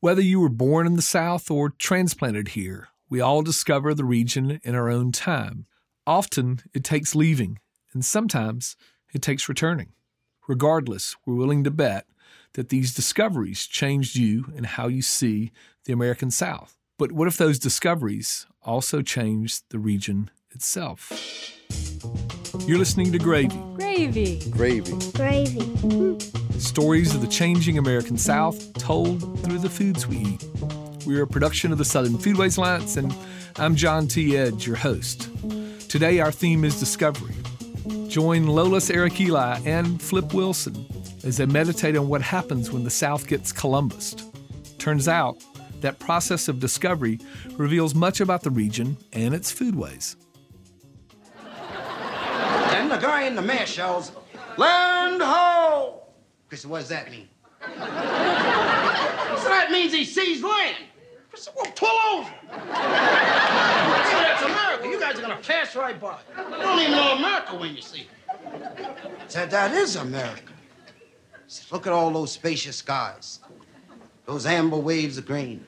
Whether you were born in the South or transplanted here, we all discover the region in our own time. Often, it takes leaving, and sometimes it takes returning. Regardless, we're willing to bet that these discoveries changed you and how you see the American South. But what if those discoveries also changed the region itself? You're listening to Gravy. Gravy. Gravy. Gravy. Stories of the changing American South told through the foods we eat. We're a production of the Southern Foodways Alliance, and I'm John T. Edge, your host. Today, our theme is discovery. Join Lolis Arikeli and Flip Wilson as they meditate on what happens when the South gets Columbused. Turns out, that process of discovery reveals much about the region and its foodways. And the guy in the mask yells, "Land ho!" Chris, what does that mean? So that means he sees land. Chris, well, pull over. So that's America. You guys are gonna pass right by. You don't even know America when you see it. Said that is America. Said, look at all those spacious skies. Those amber waves of green.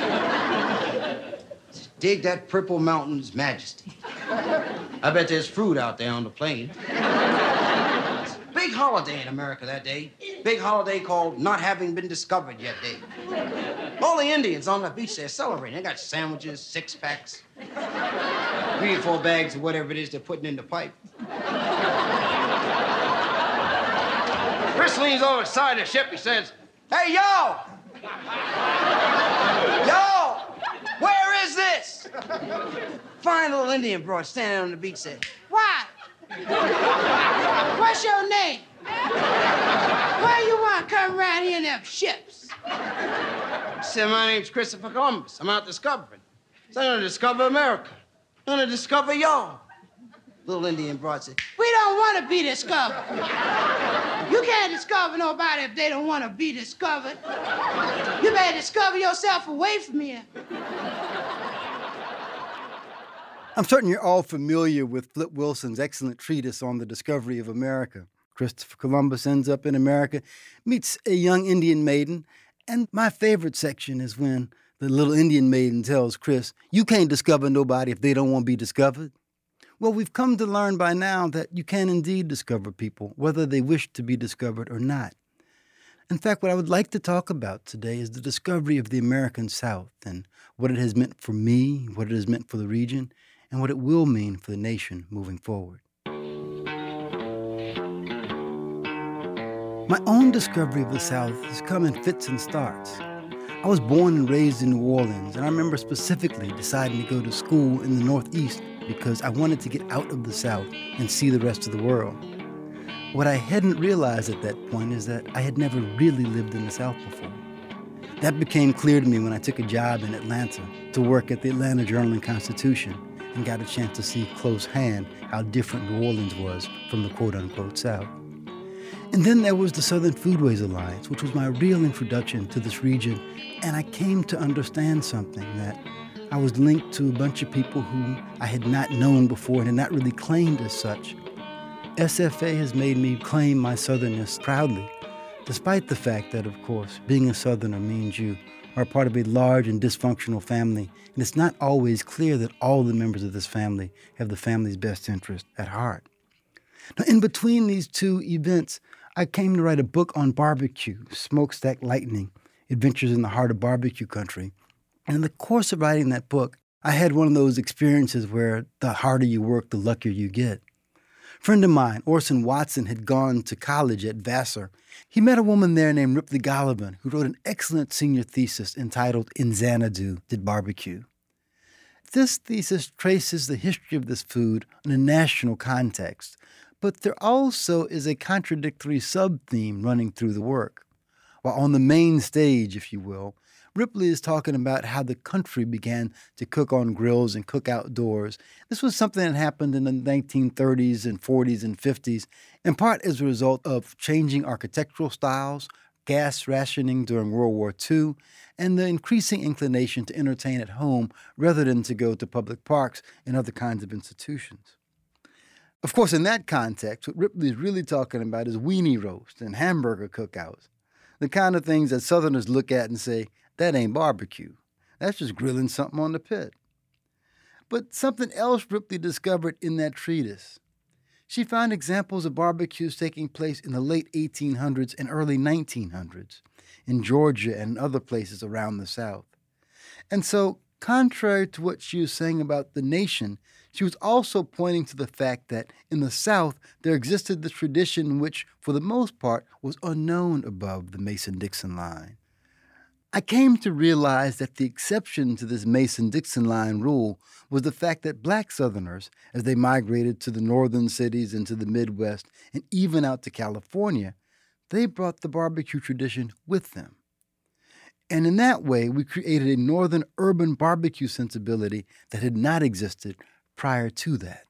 Said, dig that purple mountain's majesty. I bet there's fruit out there on the plain. It's a big holiday in America that day. Big holiday called Not Having Been Discovered Yet Day. All the Indians on the beach, they're celebrating. They got sandwiches, 6-packs, 3 or 4 bags of whatever it is they're putting in the pipe. Chris leans over the side of the ship. He says, "Hey, yo! Yo! Where is this?" Fine little Indian broad standing on the beach said, "What? What's your name? Why you want to come around here in them ships?" I said, "My name's Christopher Columbus. I'm out discovering. So I'm going to discover America. I'm going to discover y'all." Little Indian broad said, "We don't want to be discovered. You can't discover nobody if they don't want to be discovered. You better discover yourself away from here." I'm certain you're all familiar with Flip Wilson's excellent treatise on the discovery of America. Christopher Columbus ends up in America, meets a young Indian maiden, and my favorite section is when the little Indian maiden tells Chris, "You can't discover nobody if they don't want to be discovered." Well, we've come to learn by now that you can indeed discover people, whether they wish to be discovered or not. In fact, what I would like to talk about today is the discovery of the American South and what it has meant for me, what it has meant for the region, and what it will mean for the nation moving forward. My own discovery of the South has come in fits and starts. I was born and raised in New Orleans, and I remember specifically deciding to go to school in the Northeast because I wanted to get out of the South and see the rest of the world. What I hadn't realized at that point is that I had never really lived in the South before. That became clear to me when I took a job in Atlanta to work at the Atlanta Journal and Constitution and got a chance to see close hand how different New Orleans was from the quote-unquote South. And then there was the Southern Foodways Alliance, which was my real introduction to this region, and I came to understand something, that I was linked to a bunch of people who I had not known before and had not really claimed as such. SFA has made me claim my Southernness proudly, despite the fact that, of course, being a Southerner means you are part of a large and dysfunctional family, and it's not always clear that all the members of this family have the family's best interest at heart. Now, in between these two events, I came to write a book on barbecue, Smokestack Lightning, Adventures in the Heart of Barbecue Country. And in the course of writing that book, I had one of those experiences where the harder you work, the luckier you get. A friend of mine, Orson Watson, had gone to college at Vassar. He met a woman there named Ripley Gollivan, who wrote an excellent senior thesis entitled In Xanadu Did Barbecue. This thesis traces the history of this food in a national context, but there also is a contradictory sub-theme running through the work. While on the main stage, if you will, Ripley is talking about how the country began to cook on grills and cook outdoors. This was something that happened in the 1930s and 40s and 50s, in part as a result of changing architectural styles, gas rationing during World War II, and the increasing inclination to entertain at home rather than to go to public parks and other kinds of institutions. Of course, in that context, what Ripley is really talking about is weenie roast and hamburger cookouts, the kind of things that Southerners look at and say, That ain't barbecue. That's just grilling something on the pit. But something else Ripley discovered in that treatise. She found examples of barbecues taking place in the late 1800s and early 1900s in Georgia and other places around the South. And so, contrary to what she was saying about the nation, she was also pointing to the fact that in the South there existed this tradition which, for the most part, was unknown above the Mason-Dixon line. I came to realize that the exception to this Mason-Dixon line rule was the fact that Black Southerners, as they migrated to the northern cities and to the Midwest and even out to California, they brought the barbecue tradition with them. And in that way, we created a northern urban barbecue sensibility that had not existed prior to that.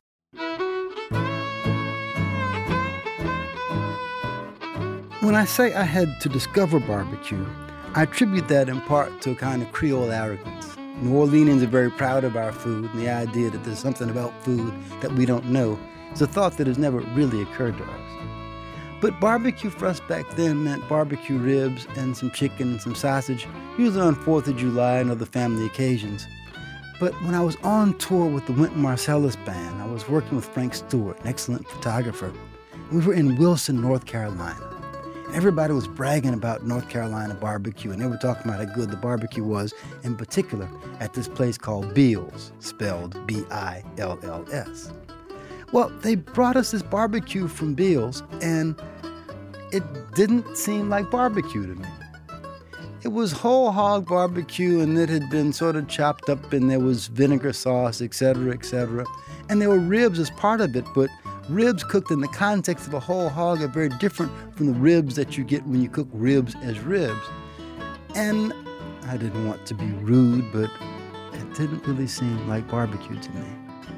When I say I had to discover barbecue, I attribute that in part to a kind of Creole arrogance. New Orleanians are very proud of our food, and the idea that there's something about food that we don't know is a thought that has never really occurred to us. But barbecue for us back then meant barbecue ribs and some chicken and some sausage, usually on 4th of July and other family occasions. But when I was on tour with the Wynton Marsalis Band, I was working with Frank Stewart, an excellent photographer. We were in Wilson, North Carolina. Everybody was bragging about North Carolina barbecue, and they were talking about how good the barbecue was, in particular at this place called Bill's, spelled B-I-L-L-S. Well, they brought us this barbecue from Bill's, and it didn't seem like barbecue to me. It was whole hog barbecue, and it had been sort of chopped up, and there was vinegar sauce, etc., etc. And there were ribs as part of it, but ribs cooked in the context of a whole hog are very different from the ribs that you get when you cook ribs as ribs. And I didn't want to be rude, but it didn't really seem like barbecue to me.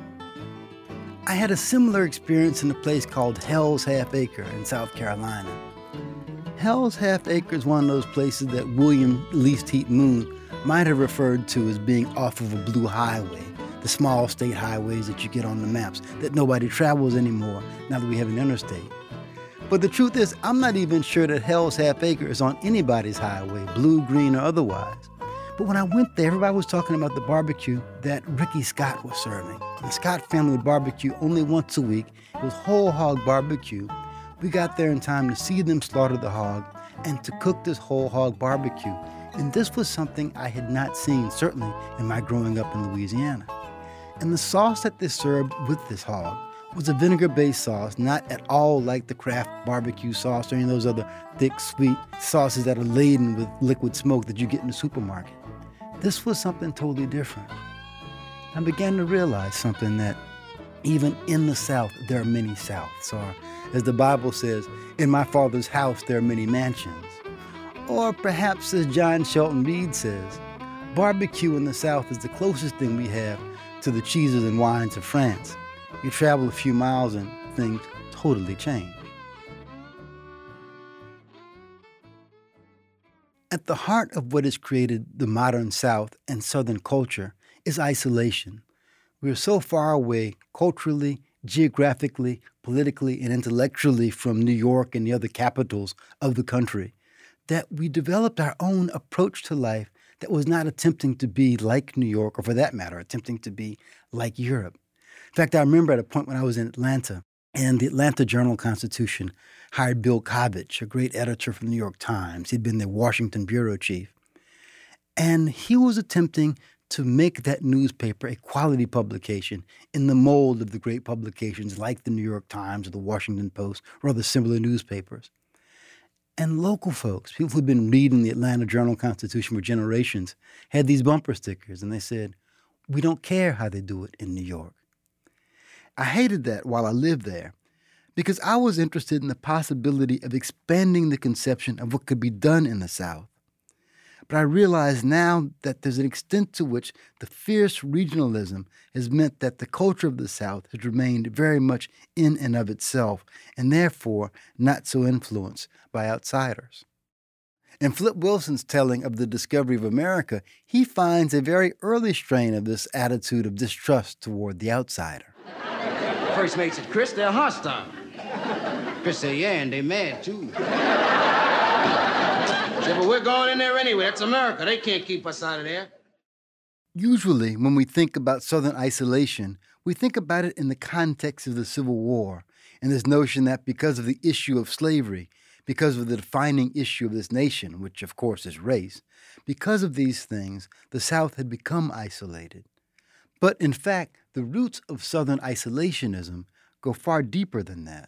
I had a similar experience in a place called Hell's Half Acre in South Carolina. Hell's Half Acre is one of those places that William Least Heat Moon might have referred to as being off of a blue highway, the small state highways that you get on the maps that nobody travels anymore now that we have an interstate. But the truth is, I'm not even sure that Hell's Half Acre is on anybody's highway, blue, green, or otherwise. But when I went there, everybody was talking about the barbecue that Ricky Scott was serving. The Scott family would barbecue only once a week. It was whole hog barbecue. We got there in time to see them slaughter the hog and to cook this whole hog barbecue. And this was something I had not seen, certainly in my growing up in Louisiana. And the sauce that they served with this hog was a vinegar-based sauce, not at all like the Kraft barbecue sauce or any of those other thick, sweet sauces that are laden with liquid smoke that you get in the supermarket. This was something totally different. I began to realize something, that even in the South, there are many Souths. Or, as the Bible says, in my Father's house there are many mansions. Or perhaps, as John Shelton Reed says, barbecue in the South is the closest thing we have to the cheeses and wines of France. You travel a few miles and things totally change. At the heart of what has created the modern South and Southern culture is isolation. We are so far away culturally, geographically, politically, and intellectually from New York and the other capitals of the country that we developed our own approach to life that was not attempting to be like New York, or for that matter, attempting to be like Europe. In fact, I remember at a point when I was in Atlanta, and the Atlanta Journal-Constitution hired Bill Kovach, a great editor from the New York Times. He'd been the Washington bureau chief. And he was attempting to make that newspaper a quality publication in the mold of the great publications like the New York Times or the Washington Post or other similar newspapers. And local folks, people who'd been reading the Atlanta Journal-Constitution for generations, had these bumper stickers, and they said, "We don't care how they do it in New York." I hated that while I lived there because I was interested in the possibility of expanding the conception of what could be done in the South. But I realize now that there's an extent to which the fierce regionalism has meant that the culture of the South has remained very much in and of itself, and therefore not so influenced by outsiders. In Flip Wilson's telling of the discovery of America, he finds a very early strain of this attitude of distrust toward the outsider. First mates at Chris, they're hostile. Chris say yeah, and they mad too. Yeah, but we're going in there anyway. That's America. They can't keep us out of there. Usually, when we think about Southern isolation, we think about it in the context of the Civil War and this notion that because of the issue of slavery, because of the defining issue of this nation, which of course is race, because of these things, the South had become isolated. But in fact, the roots of Southern isolationism go far deeper than that.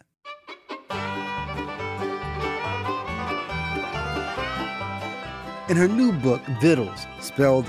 In her new book, Vittles, spelled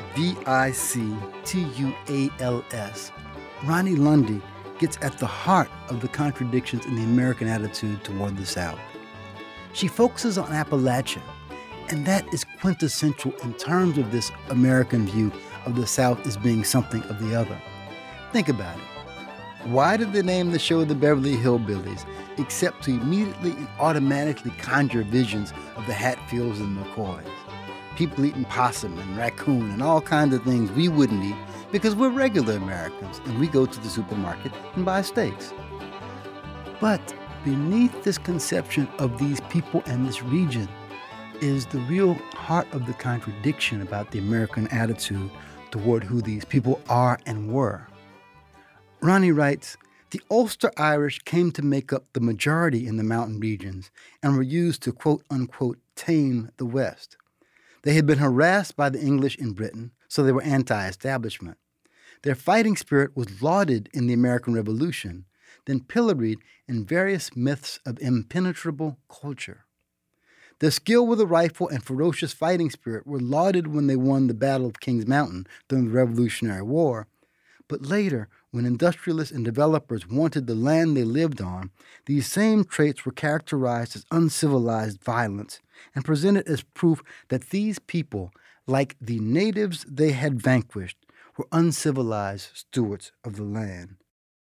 Victuals, Roni Lundy gets at the heart of the contradictions in the American attitude toward the South. She focuses on Appalachia, and that is quintessential in terms of this American view of the South as being something of the other. Think about it. Why did they name the show the Beverly Hillbillies except to immediately and automatically conjure visions of the Hatfields and McCoys? People eating possum and raccoon and all kinds of things we wouldn't eat because we're regular Americans and we go to the supermarket and buy steaks. But beneath this conception of these people and this region is the real heart of the contradiction about the American attitude toward who these people are and were. Roni writes, the Ulster Irish came to make up the majority in the mountain regions and were used to quote-unquote tame the West. They had been harassed by the English in Britain, so they were anti-establishment. Their fighting spirit was lauded in the American Revolution, then pilloried in various myths of impenetrable culture. Their skill with a rifle and ferocious fighting spirit were lauded when they won the Battle of Kings Mountain during the Revolutionary War, but later, when industrialists and developers wanted the land they lived on, these same traits were characterized as uncivilized violence and presented as proof that these people, like the natives they had vanquished, were uncivilized stewards of the land.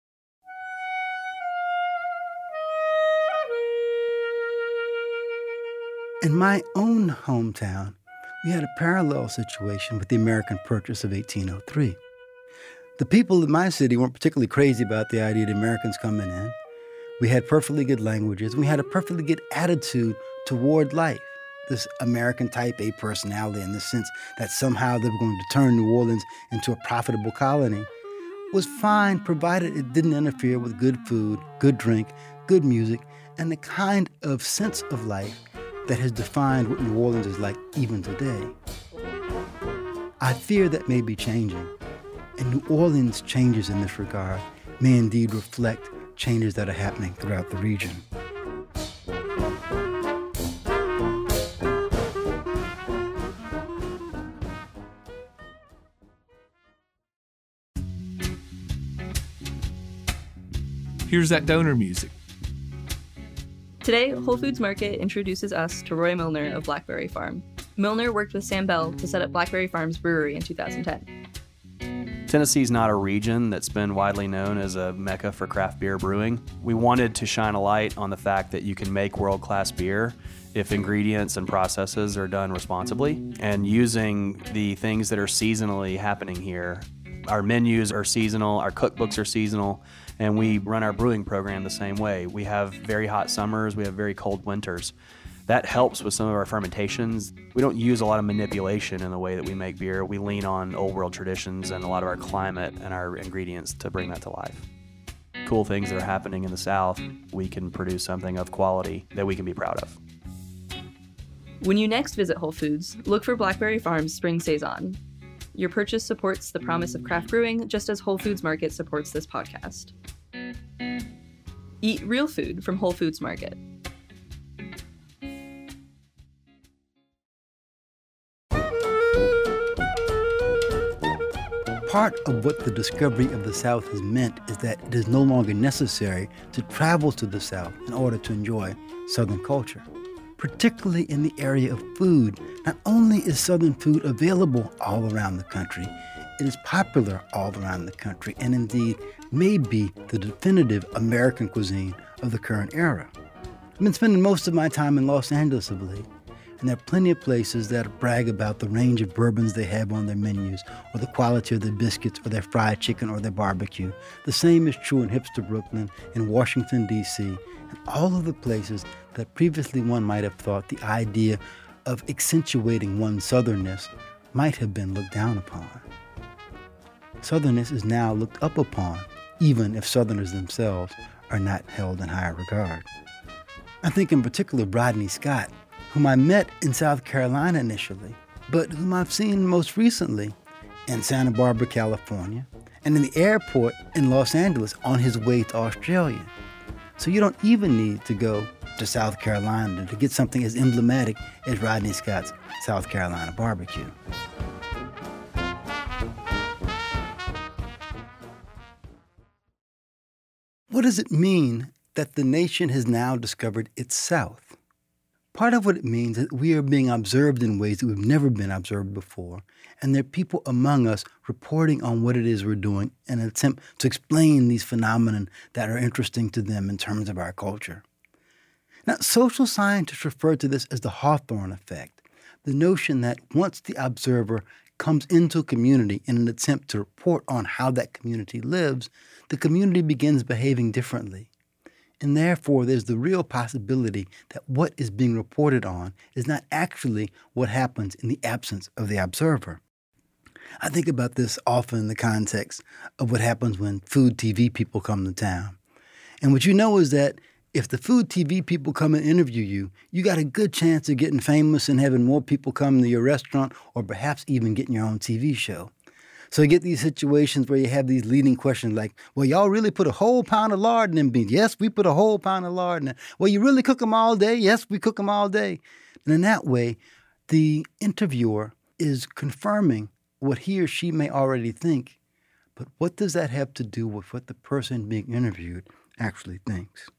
In my own hometown, we had a parallel situation with the American Purchase of 1803. The people in my city weren't particularly crazy about the idea of Americans coming in. We had perfectly good languages. We had a perfectly good attitude toward life. This American type A personality in the sense that somehow they were going to turn New Orleans into a profitable colony was fine provided it didn't interfere with good food, good drink, good music, and the kind of sense of life that has defined what New Orleans is like even today. I fear that may be changing. And New Orleans' changes in this regard may indeed reflect changes that are happening throughout the region. Here's that donor music. Today, Whole Foods Market introduces us to Roy Milner of Blackberry Farm. Milner worked with Sam Bell to set up Blackberry Farm's brewery in 2010. Tennessee's not a region that's been widely known as a mecca for craft beer brewing. We wanted to shine a light on the fact that you can make world-class beer if ingredients and processes are done responsibly, and using the things that are seasonally happening here. Our menus are seasonal, our cookbooks are seasonal, and we run our brewing program the same way. We have very hot summers, we have very cold winters. That helps with some of our fermentations. We don't use a lot of manipulation in the way that we make beer. We lean on old world traditions and a lot of our climate and our ingredients to bring that to life. Cool things that are happening in the South, we can produce something of quality that we can be proud of. When you next visit Whole Foods, look for Blackberry Farm's Spring Saison. Your purchase supports the promise of craft brewing, just as Whole Foods Market supports this podcast. Eat real food from Whole Foods Market. Part of what the discovery of the South has meant is that it is no longer necessary to travel to the South in order to enjoy Southern culture. Particularly in the area of food, not only is Southern food available all around the country, it is popular all around the country and indeed may be the definitive American cuisine of the current era. I've been spending most of my time in Los Angeles of late, and there are plenty of places that brag about the range of bourbons they have on their menus, or the quality of their biscuits, or their fried chicken, or their barbecue. The same is true in hipster Brooklyn, in Washington, D.C., and all of the places that previously one might have thought the idea of accentuating one's southernness might have been looked down upon. Southernness is now looked up upon, even if Southerners themselves are not held in higher regard. I think in particular Rodney Scott, whom I met in South Carolina initially, but whom I've seen most recently in Santa Barbara, California, and in the airport in Los Angeles on his way to Australia. So you don't even need to go to South Carolina to get something as emblematic as Rodney Scott's South Carolina barbecue. What does it mean that the nation has now discovered its South? Part of what it means is that we are being observed in ways that we've never been observed before, and there are people among us reporting on what it is we're doing in an attempt to explain these phenomena that are interesting to them in terms of our culture. Now, social scientists refer to this as the Hawthorne effect, the notion that once the observer comes into a community in an attempt to report on how that community lives, the community begins behaving differently. And therefore, there's the real possibility that what is being reported on is not actually what happens in the absence of the observer. I think about this often in the context of what happens when food TV people come to town. And what you know is that if the food TV people come and interview you, you got a good chance of getting famous and having more people come to your restaurant or perhaps even getting your own TV show. So you get these situations where you have these leading questions like, well, y'all really put a whole pound of lard in them beans? Yes, we put a whole pound of lard in them. Well, you really cook them all day? Yes, we cook them all day. And in that way, the interviewer is confirming what he or she may already think. But what does that have to do with what the person being interviewed actually thinks?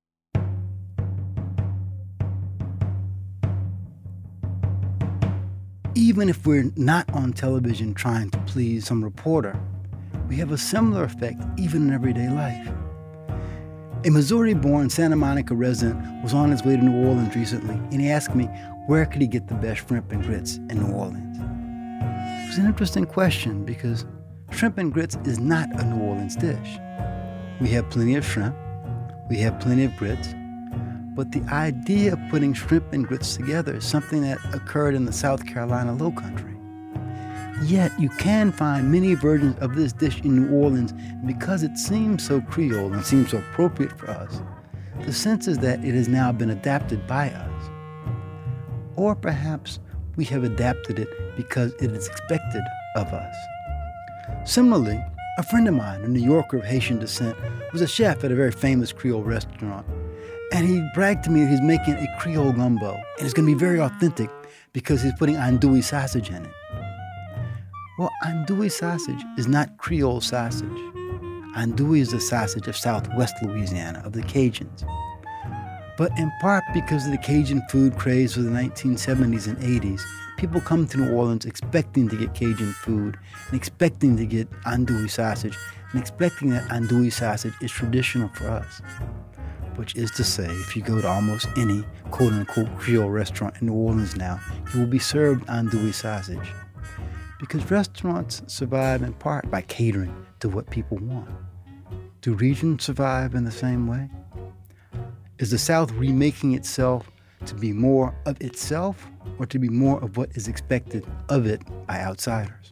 Even if we're not on television trying to please some reporter, we have a similar effect even in everyday life. A Missouri-born Santa Monica resident was on his way to New Orleans recently, and he asked me where could he get the best shrimp and grits in New Orleans. It was an interesting question because shrimp and grits is not a New Orleans dish. We have plenty of shrimp, we have plenty of grits, but the idea of putting shrimp and grits together is something that occurred in the South Carolina Lowcountry. Yet you can find many versions of this dish in New Orleans, and because it seems so Creole and seems so appropriate for us, the sense is that it has now been adapted by us. Or perhaps we have adapted it because it is expected of us. Similarly, a friend of mine, a New Yorker of Haitian descent, was a chef at a very famous Creole restaurant. And he bragged to me that he's making a Creole gumbo, and it's going to be very authentic because he's putting andouille sausage in it. Well, andouille sausage is not Creole sausage. Andouille is the sausage of Southwest Louisiana, of the Cajuns. But in part because of the Cajun food craze of the 1970s and 80s, people come to New Orleans expecting to get Cajun food and expecting to get andouille sausage and expecting that andouille sausage is traditional for us. Which is to say, if you go to almost any quote-unquote Creole restaurant in New Orleans now, you will be served andouille sausage. Because restaurants survive in part by catering to what people want. Do regions survive in the same way? Is the South remaking itself to be more of itself or to be more of what is expected of it by outsiders?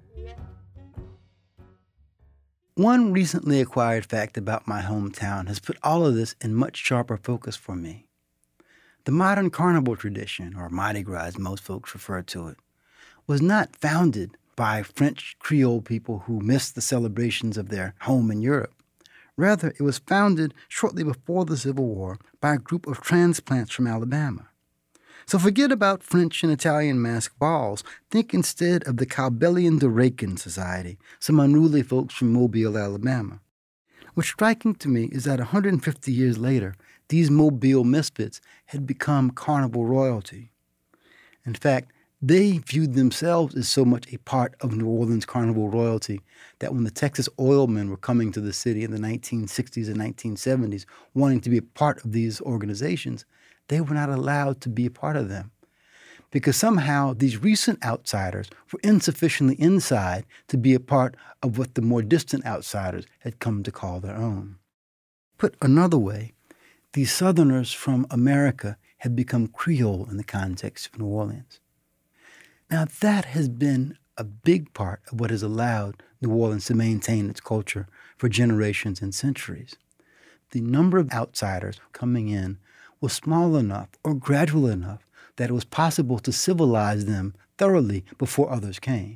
One recently acquired fact about my hometown has put all of this in much sharper focus for me. The modern carnival tradition, or Mardi Gras as most folks refer to it, was not founded by French Creole people who missed the celebrations of their home in Europe. Rather, it was founded shortly before the Civil War by a group of transplants from Alabama. So forget about French and Italian masked balls. Think instead of the Cowbellian Dorakin Society, some unruly folks from Mobile, Alabama. What's striking to me is that 150 years later, these Mobile misfits had become carnival royalty. In fact, they viewed themselves as so much a part of New Orleans carnival royalty that when the Texas oilmen were coming to the city in the 1960s and 1970s, wanting to be a part of these organizations, they were not allowed to be a part of them because somehow these recent outsiders were insufficiently inside to be a part of what the more distant outsiders had come to call their own. Put another way, these Southerners from America had become Creole in the context of New Orleans. Now that has been a big part of what has allowed New Orleans to maintain its culture for generations and centuries. The number of outsiders coming in was small enough or gradual enough that it was possible to civilize them thoroughly before others came.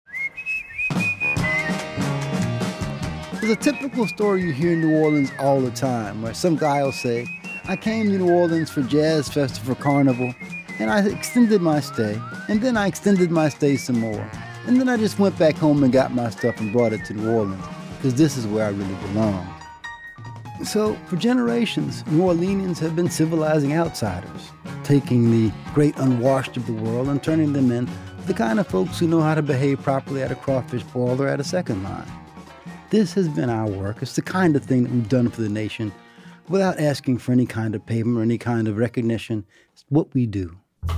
There's a typical story you hear in New Orleans all the time where some guy will say, I came to New Orleans for Jazz Festival Carnival, and I extended my stay, and then I extended my stay some more. And then I just went back home and got my stuff and brought it to New Orleans, because this is where I really belong. So, for generations, New Orleanians have been civilizing outsiders, taking the great unwashed of the world and turning them into the kind of folks who know how to behave properly at a crawfish boil or at a second line. This has been our work. It's the kind of thing that we've done for the nation without asking for any kind of payment or any kind of recognition. It's what we do.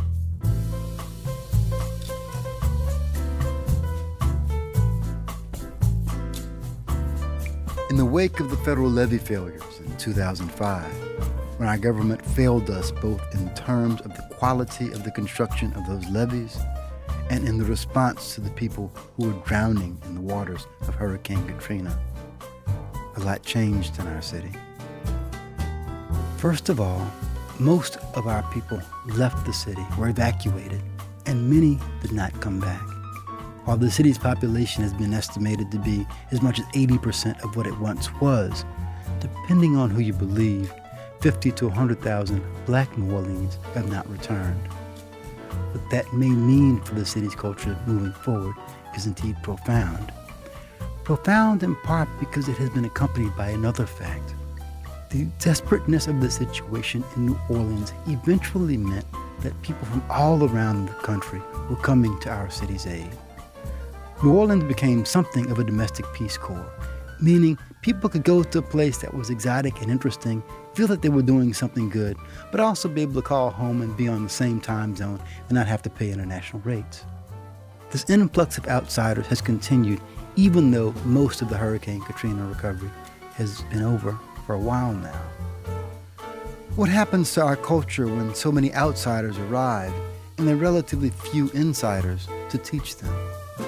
In the wake of the federal levee failures in 2005, when our government failed us both in terms of the quality of the construction of those levees and in the response to the people who were drowning in the waters of Hurricane Katrina, a lot changed in our city. First of all, most of our people left the city, were evacuated, and many did not come back. While the city's population has been estimated to be as much as 80% of what it once was, depending on who you believe, 50 to 100,000 Black New Orleans have not returned. What that may mean for the city's culture moving forward is indeed profound. Profound in part because it has been accompanied by another fact. The desperateness of the situation in New Orleans eventually meant that people from all around the country were coming to our city's aid. New Orleans became something of a domestic Peace Corps, meaning people could go to a place that was exotic and interesting, feel that they were doing something good, but also be able to call home and be on the same time zone and not have to pay international rates. This influx of outsiders has continued even though most of the Hurricane Katrina recovery has been over for a while now. What happens to our culture when so many outsiders arrive and there are relatively few insiders to teach them?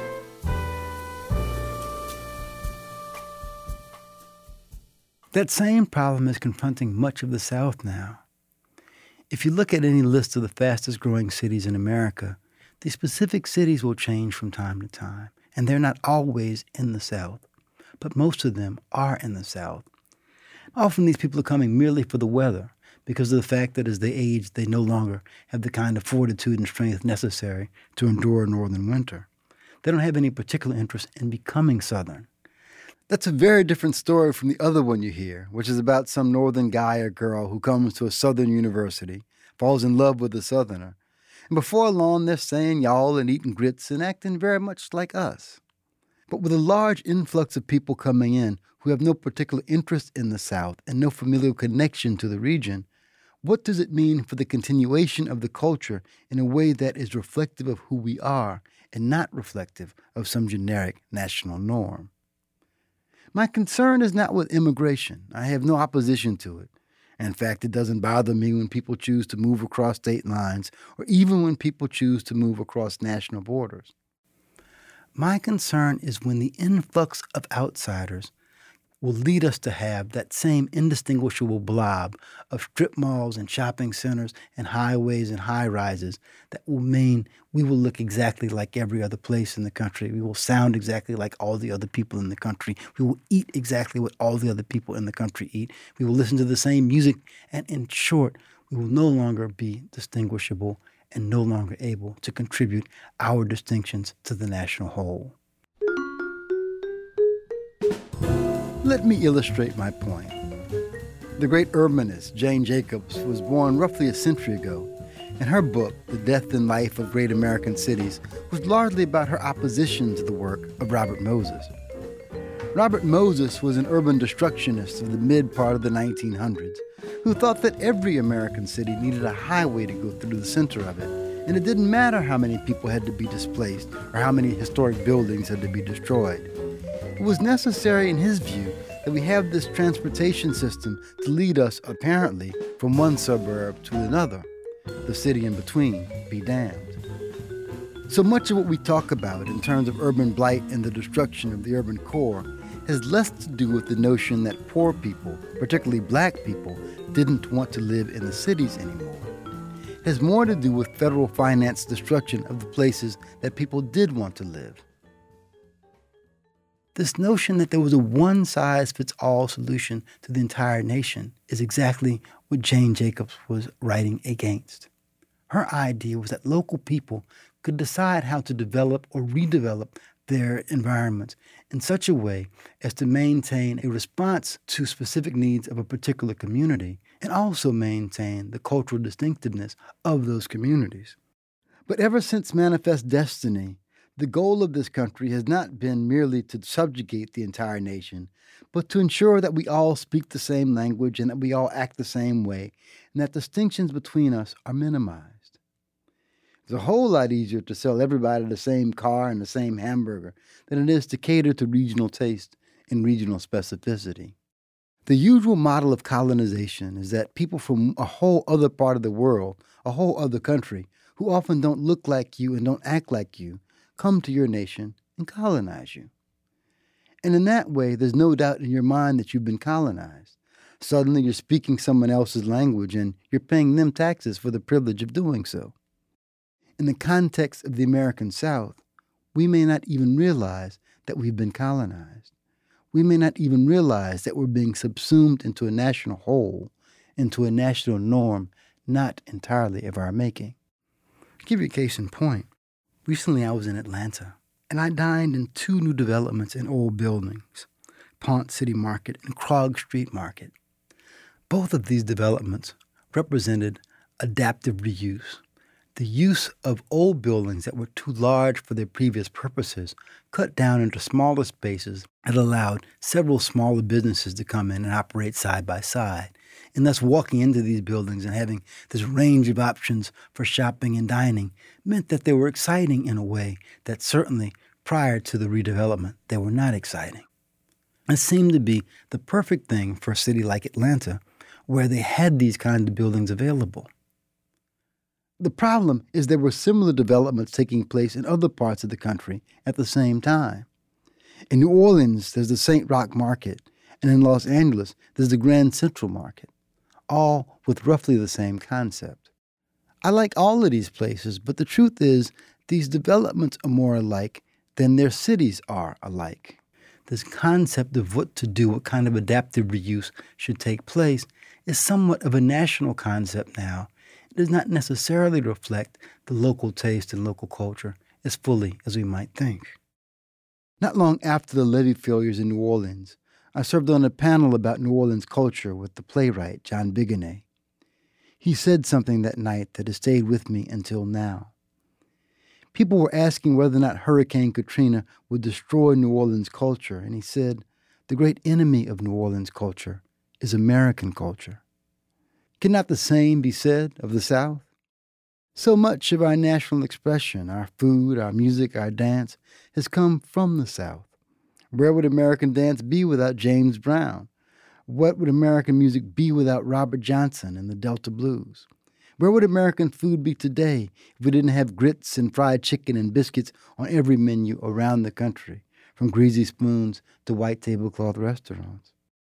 That same problem is confronting much of the South now. If you look at any list of the fastest growing cities in America, the specific cities will change from time to time, and they're not always in the South, but most of them are in the South. Often these people are coming merely for the weather because of the fact that as they age, they no longer have the kind of fortitude and strength necessary to endure a northern winter. They don't have any particular interest in becoming Southern. That's a very different story from the other one you hear, which is about some northern guy or girl who comes to a southern university, falls in love with a southerner, and before long they're saying y'all and eating grits and acting very much like us. But with a large influx of people coming in who have no particular interest in the South and no familial connection to the region, what does it mean for the continuation of the culture in a way that is reflective of who we are and not reflective of some generic national norm? My concern is not with immigration. I have no opposition to it. In fact, it doesn't bother me when people choose to move across state lines or even when people choose to move across national borders. My concern is when the influx of outsiders will lead us to have that same indistinguishable blob of strip malls and shopping centers and highways and high-rises that will mean we will look exactly like every other place in the country. We will sound exactly like all the other people in the country. We will eat exactly what all the other people in the country eat. We will listen to the same music. And in short, we will no longer be distinguishable and no longer able to contribute our distinctions to the national whole. Let me illustrate my point. The great urbanist Jane Jacobs was born roughly a century ago, and her book, The Death and Life of Great American Cities, was largely about her opposition to the work of Robert Moses. Robert Moses was an urban destructionist of the mid-part of the 1900s who thought that every American city needed a highway to go through the center of it, and it didn't matter how many people had to be displaced or how many historic buildings had to be destroyed. It was necessary, in his view, that we have this transportation system to lead us, apparently, from one suburb to another. the city in between be damned. So much of what we talk about in terms of urban blight and the destruction of the urban core has less to do with the notion that poor people, particularly black people, didn't want to live in the cities anymore. It has more to do with federal finance destruction of the places that people did want to live. This notion that there was a one-size-fits-all solution to the entire nation is exactly what Jane Jacobs was writing against. Her idea was that local people could decide how to develop or redevelop their environments in such a way as to maintain a response to specific needs of a particular community and also maintain the cultural distinctiveness of those communities. But ever since Manifest Destiny, the goal of this country has not been merely to subjugate the entire nation, but to ensure that we all speak the same language and that we all act the same way, and that distinctions between us are minimized. It's a whole lot easier to sell everybody the same car and the same hamburger than it is to cater to regional taste and regional specificity. The usual model of colonization is that people from a whole other part of the world, a whole other country, who often don't look like you and don't act like you, come to your nation and colonize you. And in that way, there's no doubt in your mind that you've been colonized. Suddenly you're speaking someone else's language and you're paying them taxes for the privilege of doing so. In the context of the American South, we may not even realize that we've been colonized. We may not even realize that we're being subsumed into a national whole, into a national norm not entirely of our making. To give you a case in point, recently I was in Atlanta, and I dined in two new developments in old buildings, Ponce City Market and Krog Street Market. Both of these developments represented adaptive reuse. The use of old buildings that were too large for their previous purposes cut down into smaller spaces that allowed several smaller businesses to come in and operate side by side. And thus walking into these buildings and having this range of options for shopping and dining meant that they were exciting in a way that certainly prior to the redevelopment they were not exciting. It seemed to be the perfect thing for a city like Atlanta where they had these kinds of buildings available. The problem is there were similar developments taking place in other parts of the country at the same time. In New Orleans, there's the St. Roch Market, and in Los Angeles, there's the Grand Central Market, all with roughly the same concept. I like all of these places, but the truth is these developments are more alike than their cities are alike. This concept of what to do, what kind of adaptive reuse should take place, is somewhat of a national concept now. It does not necessarily reflect the local taste and local culture as fully as we might think. Not long after the levee failures in New Orleans, I served on a panel about New Orleans culture with the playwright John Bigonnet. He said something that night that has stayed with me until now. People were asking whether or not Hurricane Katrina would destroy New Orleans culture, and he said, "The great enemy of New Orleans culture is American culture." Cannot the same be said of the South? So much of our national expression, our food, our music, our dance, has come from the South. Where would American dance be without James Brown? What would American music be without Robert Johnson and the Delta Blues? Where would American food be today if we didn't have grits and fried chicken and biscuits on every menu around the country, from greasy spoons to white tablecloth restaurants?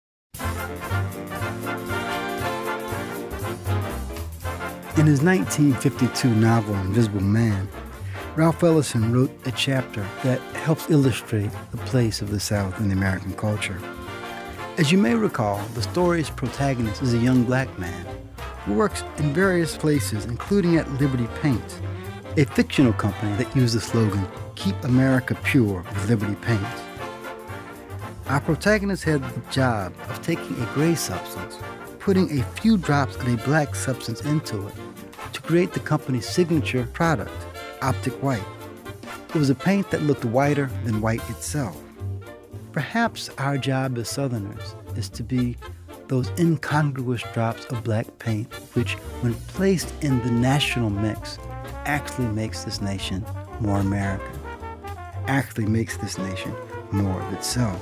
In his 1952 novel, Invisible Man, Ralph Ellison wrote a chapter that helps illustrate the place of the South in the American culture. As you may recall, the story's protagonist is a young black man who works in various places, including at Liberty Paints, a fictional company that used the slogan, "Keep America Pure with Liberty Paints." Our protagonist had the job of taking a gray substance, putting a few drops of a black substance into it to create the company's signature product, Optic White. It was a paint that looked whiter than white itself. Perhaps our job as Southerners is to be those incongruous drops of black paint which, when placed in the national mix, actually makes this nation more American, actually makes this nation more of itself.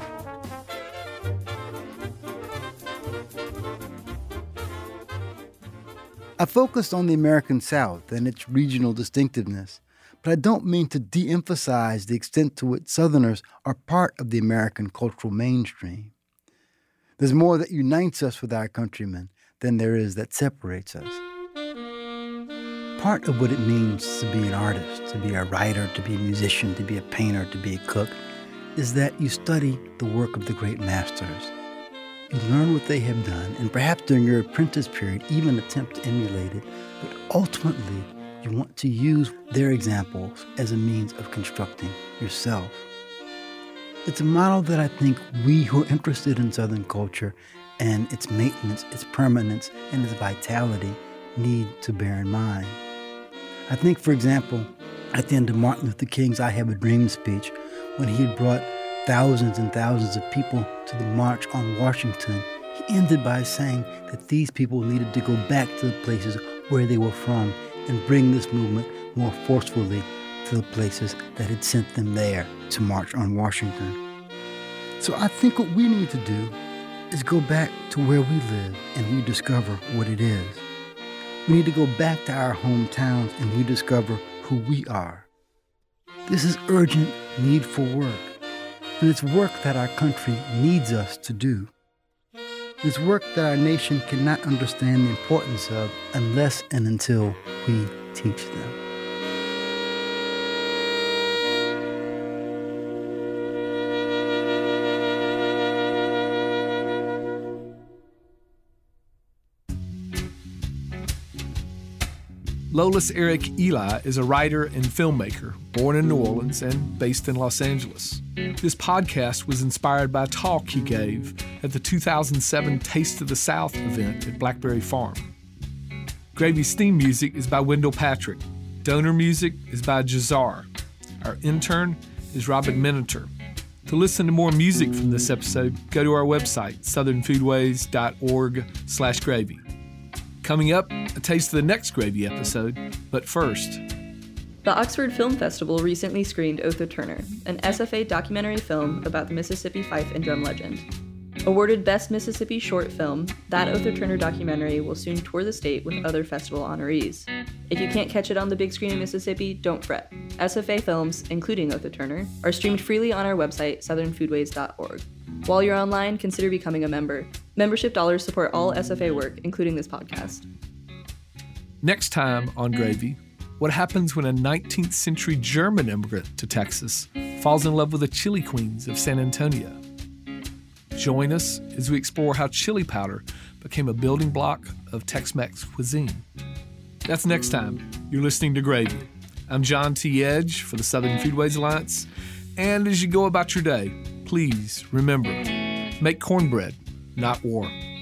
I focused on the American South and its regional distinctiveness, but I don't mean to de-emphasize the extent to which Southerners are part of the American cultural mainstream. There's more that unites us with our countrymen than there is that separates us. Part of what it means to be an artist, to be a writer, to be a musician, to be a painter, to be a cook, is that you study the work of the great masters. You learn what they have done, and perhaps during your apprentice period, even attempt to emulate it, but ultimately, you want to use their examples as a means of constructing yourself. It's a model that I think we who are interested in Southern culture and its maintenance, its permanence, and its vitality need to bear in mind. I think, for example, at the end of Martin Luther King's I Have a Dream speech, when he had brought thousands and thousands of people to the March on Washington, he ended by saying that these people needed to go back to the places where they were from and bring this movement more forcefully to the places that had sent them there to march on Washington. So I think what we need to do is go back to where we live and rediscover what it is. We need to go back to our hometowns and rediscover who we are. This is urgent, needful work. And it's work that our country needs us to do. It's work that our nation cannot understand the importance of unless and until we teach them. Lolis Eric Eli is a writer and filmmaker, born in New Orleans and based in Los Angeles. This podcast was inspired by a talk he gave at the 2007 Taste of the South event at Blackberry Farm. Gravy's theme music is by Wendell Patrick. Donor music is by Jazar. Our intern is Robin Miniter. To listen to more music from this episode, go to our website, southernfoodways.org/gravy. Coming up, a taste of the next Gravy episode, but first. The Oxford Film Festival recently screened Otho Turner, an SFA documentary film about the Mississippi fife and drum legend. Awarded Best Mississippi Short Film, that Otho Turner documentary will soon tour the state with other festival honorees. If you can't catch it on the big screen in Mississippi, don't fret. SFA films, including Otho Turner, are streamed freely on our website, southernfoodways.org. While you're online, consider becoming a member. Membership dollars support all SFA work, including this podcast. Next time on Gravy, what happens when a 19th century German immigrant to Texas falls in love with the chili queens of San Antonio? Join us as we explore how chili powder became a building block of Tex-Mex cuisine. That's next time. You're listening to Gravy. I'm John T. Edge for the Southern Foodways Alliance. And as you go about your day, please remember, make cornbread, not war.